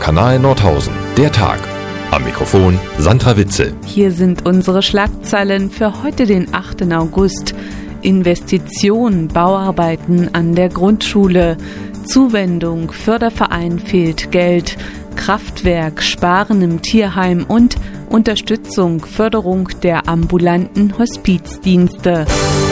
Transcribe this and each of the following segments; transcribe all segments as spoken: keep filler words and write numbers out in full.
Kanal Nordhausen. Der Tag. Am Mikrofon Sandra Witzel. Hier sind unsere Schlagzeilen für heute, den achten August. Investition, Bauarbeiten an der Grundschule, Zuwendung, Förderverein fehlt Geld, Kraftwerk, Sparen im Tierheim und Unterstützung, Förderung der ambulanten Hospizdienste.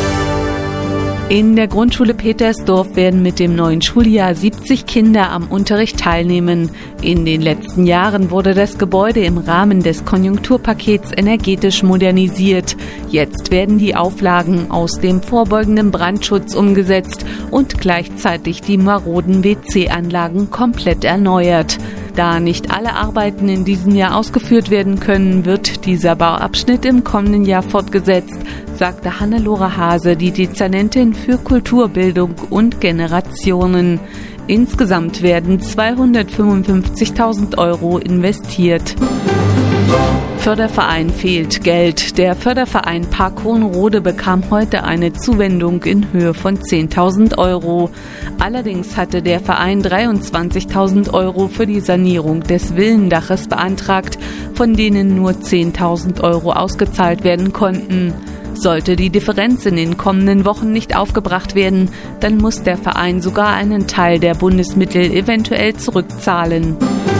In der Grundschule Petersdorf werden mit dem neuen Schuljahr siebzig Kinder am Unterricht teilnehmen. In den letzten Jahren wurde das Gebäude im Rahmen des Konjunkturpakets energetisch modernisiert. Jetzt werden die Auflagen aus dem vorbeugenden Brandschutz umgesetzt und gleichzeitig die maroden W C-Anlagen komplett erneuert. Da nicht alle Arbeiten in diesem Jahr ausgeführt werden können, wird dieser Bauabschnitt im kommenden Jahr fortgesetzt, sagte Hannelore Hase, die Dezernentin für Kulturbildung und Generationen. Insgesamt werden zweihundertfünfundfünfzigtausend Euro investiert. Förderverein fehlt Geld. Der Förderverein Park Hohenrode bekam heute eine Zuwendung in Höhe von zehntausend Euro. Allerdings hatte der Verein dreiundzwanzigtausend Euro für die Sanierung des Villendaches beantragt, von denen nur zehntausend Euro ausgezahlt werden konnten. Sollte die Differenz in den kommenden Wochen nicht aufgebracht werden, dann muss der Verein sogar einen Teil der Bundesmittel eventuell zurückzahlen.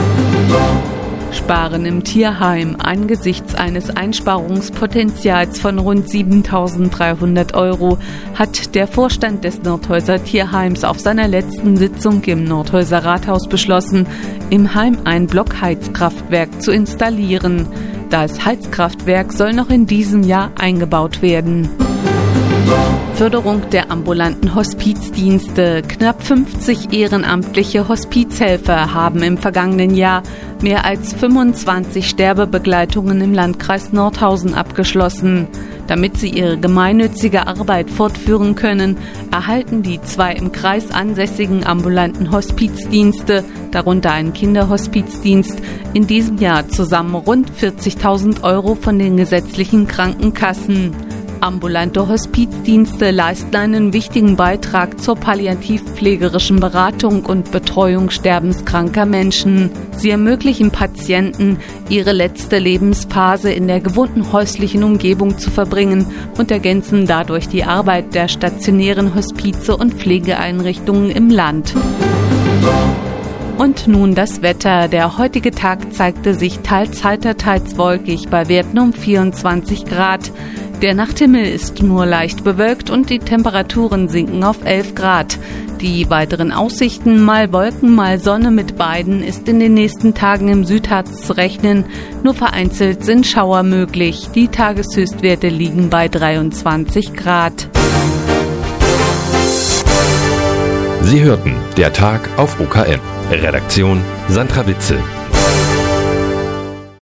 Sparen im Tierheim. Angesichts eines Einsparungspotenzials von rund siebentausenddreihundert Euro hat der Vorstand des Nordhäuser Tierheims auf seiner letzten Sitzung im Nordhäuser Rathaus beschlossen, im Heim ein Blockheizkraftwerk zu installieren. Das Heizkraftwerk soll noch in diesem Jahr eingebaut werden. Förderung der ambulanten Hospizdienste. Knapp fünfzig ehrenamtliche Hospizhelfer haben im vergangenen Jahr mehr als fünfundzwanzig Sterbebegleitungen im Landkreis Nordhausen abgeschlossen. Damit sie ihre gemeinnützige Arbeit fortführen können, erhalten die zwei im Kreis ansässigen ambulanten Hospizdienste, darunter ein Kinderhospizdienst, in diesem Jahr zusammen rund vierzigtausend Euro von den gesetzlichen Krankenkassen. Ambulante Hospizdienste leisten einen wichtigen Beitrag zur palliativpflegerischen Beratung und Betreuung sterbenskranker Menschen. Sie ermöglichen Patienten, ihre letzte Lebensphase in der gewohnten häuslichen Umgebung zu verbringen und ergänzen dadurch die Arbeit der stationären Hospize und Pflegeeinrichtungen im Land. Und nun das Wetter. Der heutige Tag zeigte sich teils heiter, teils wolkig bei Werten um vierundzwanzig Grad. Der Nachthimmel ist nur leicht bewölkt und die Temperaturen sinken auf elf Grad. Die weiteren Aussichten, mal Wolken, mal Sonne mit beiden, ist in den nächsten Tagen im Südharz zu rechnen. Nur vereinzelt sind Schauer möglich. Die Tageshöchstwerte liegen bei dreiundzwanzig Grad. Sie hörten der Tag auf O K M. Redaktion Sandra Witzel.